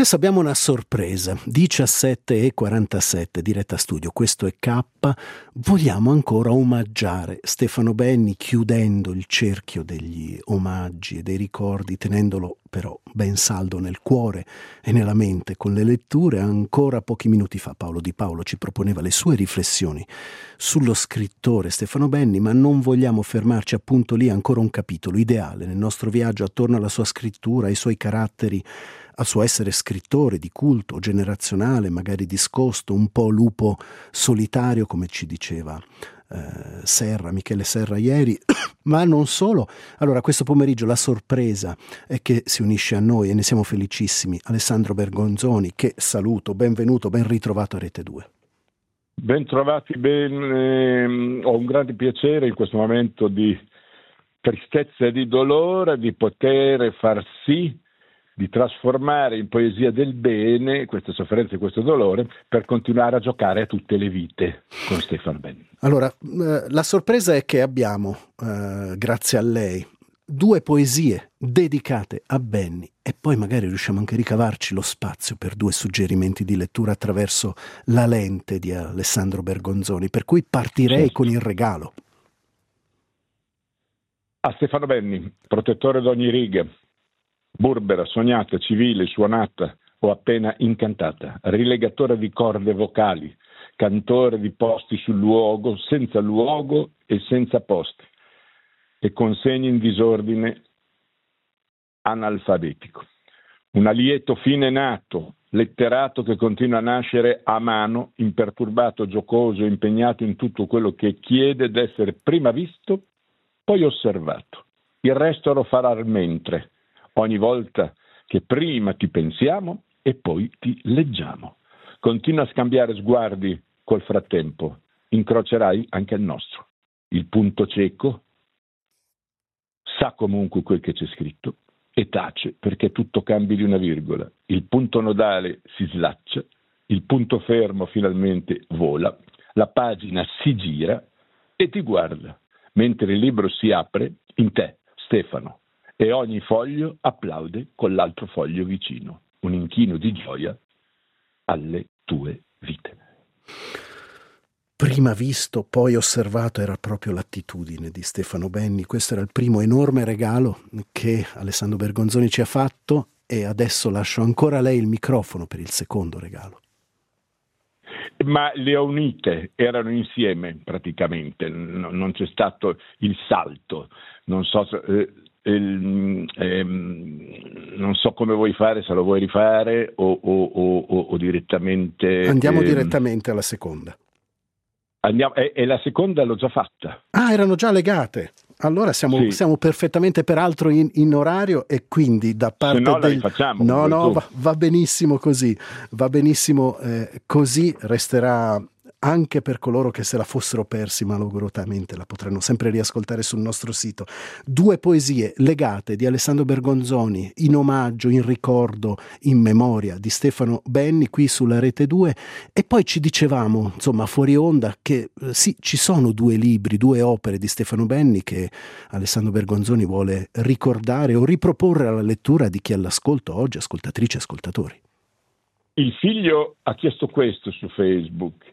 Adesso abbiamo una sorpresa, 17:47, diretta studio, questo è K. Vogliamo ancora omaggiare Stefano Benni chiudendo il cerchio degli omaggi e dei ricordi, tenendolo però ben saldo nel cuore e nella mente con le letture. Ancora pochi minuti fa Paolo Di Paolo ci proponeva le sue riflessioni sullo scrittore Stefano Benni, ma non vogliamo fermarci appunto lì. Ancora un capitolo ideale nel nostro viaggio attorno alla sua scrittura, ai suoi caratteri, al suo essere scrittore di culto, generazionale, magari discosto, un po' lupo solitario, come ci diceva Michele Serra ieri, ma non solo. Allora, questo pomeriggio la sorpresa è che si unisce a noi, e ne siamo felicissimi, Alessandro Bergonzoni, che saluto, benvenuto, ben ritrovato a Rete 2. Ben trovati, ho un grande piacere in questo momento di tristezza e di dolore di poter far sì di trasformare in poesia del bene queste sofferenze e questo dolore per continuare a giocare a tutte le vite con Stefano Benni. Allora, la sorpresa è che abbiamo, grazie a lei, 2 poesie dedicate a Benni e poi magari riusciamo anche a ricavarci lo spazio per 2 suggerimenti di lettura attraverso la lente di Alessandro Bergonzoni, per cui partirei con il regalo. A Stefano Benni, protettore d'ogni riga, burbera, sognata, civile, suonata o appena incantata, rilegatore di corde vocali, cantore di posti sul luogo e senza posti, e con segni in disordine analfabetico. Un alieto fine nato, letterato che continua a nascere a mano, imperturbato, giocoso, impegnato in tutto quello che chiede d'essere prima visto, poi osservato. Il resto lo farà al mentre, ogni volta che prima ti pensiamo e poi ti leggiamo. Continua a scambiare sguardi col frattempo, incrocerai anche il nostro. Il punto cieco sa comunque quel che c'è scritto e tace perché tutto cambi di una virgola. Il punto nodale si slaccia, il punto fermo finalmente vola, la pagina si gira e ti guarda, mentre il libro si apre in te, Stefano, e ogni foglio applaude con l'altro foglio vicino, un inchino di gioia alle tue vite. Prima visto, poi osservato era proprio l'attitudine di Stefano Benni. Questo era il primo enorme regalo che Alessandro Bergonzoni ci ha fatto e adesso lascio ancora a lei il microfono per il secondo regalo. Ma le ho unite, erano insieme praticamente, non c'è stato il salto, non so come vuoi fare, se lo vuoi rifare o direttamente. Andiamo direttamente alla seconda. E la seconda l'ho già fatta. Ah, erano già legate. Allora siamo perfettamente peraltro in orario e quindi da parte se no la rifacciamo. No, va benissimo così. Va benissimo così, resterà anche per coloro che se la fossero persi malauguratamente la potranno sempre riascoltare sul nostro sito. 2 poesie legate di Alessandro Bergonzoni in omaggio, in ricordo, in memoria di Stefano Benni qui sulla Rete 2 e poi ci dicevamo, insomma, fuori onda che sì, ci sono 2 libri, 2 opere di Stefano Benni che Alessandro Bergonzoni vuole ricordare o riproporre alla lettura di chi all'ascolto oggi, ascoltatrici e ascoltatori. Il figlio ha chiesto questo su Facebook,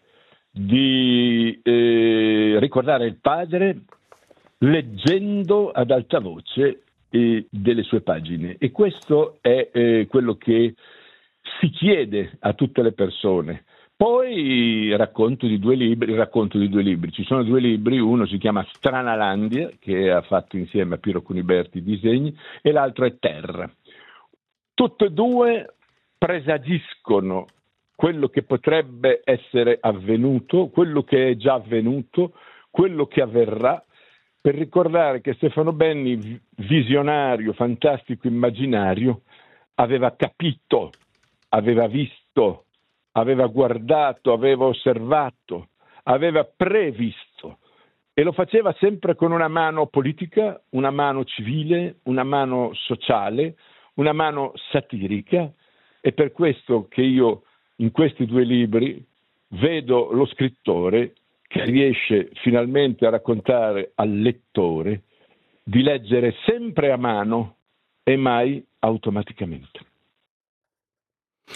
di ricordare il padre leggendo ad alta voce delle sue pagine, e questo è quello che si chiede a tutte le persone. Poi racconto di due libri, ci sono 2 libri, uno si chiama Stranalandia, che ha fatto insieme a Piero Cuniberti i disegni, e l'altro è Terra. Tutte e 2 presagiscono quello che potrebbe essere avvenuto, quello che è già avvenuto, quello che avverrà, per ricordare che Stefano Benni, visionario, fantastico, immaginario, aveva capito, aveva visto, aveva guardato, aveva osservato, aveva previsto, e lo faceva sempre con una mano politica, una mano civile, una mano sociale, una mano satirica. È per questo che io in questi 2 libri vedo lo scrittore che riesce finalmente a raccontare al lettore di leggere sempre a mano e mai automaticamente.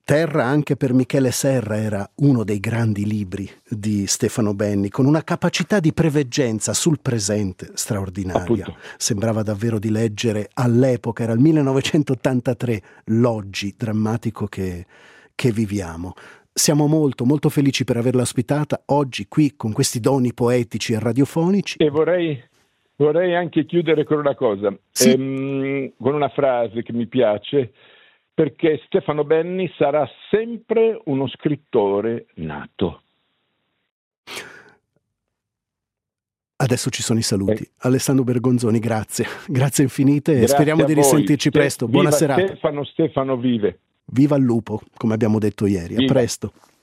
Terra anche per Michele Serra era uno dei grandi libri di Stefano Benni, con una capacità di preveggenza sul presente straordinaria. Appunto. Sembrava davvero di leggere all'epoca, era il 1983, l'oggi drammatico che viviamo. Siamo molto, molto felici per averla ospitata oggi qui con questi doni poetici e radiofonici. E vorrei anche chiudere con una cosa, Sì. con una frase che mi piace, perché Stefano Benni sarà sempre uno scrittore nato. Adesso ci sono i saluti. Alessandro Bergonzoni, grazie. Grazie infinite e Grazie speriamo a di voi. risentirci presto. Buona Viva serata. Stefano vive. Viva il lupo, come abbiamo detto ieri. A Viva. presto.